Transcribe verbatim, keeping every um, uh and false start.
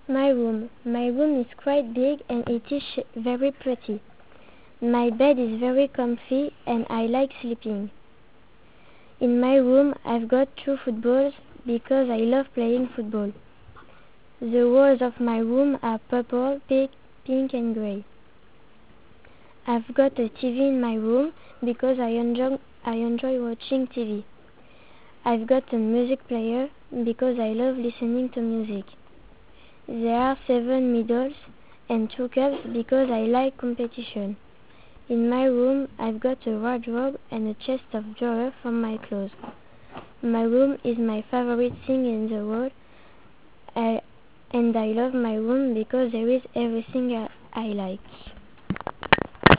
My room. My room is quite big and it is very pretty. My bed is very comfy and I like sleeping. In my room I've got two footballs because I love playing football. The walls of my room are purple, pink, pink and grey. I've got a T V in my room because I enjoy, I enjoy watching T V. I've got a music player because I love listening to music. There are seven medals and two cups because I like competition. In my room I've got a wardrobe and a chest of drawers for my clothes. My room is my favorite thing in the world, I, and I love my room because there is everything I, I like.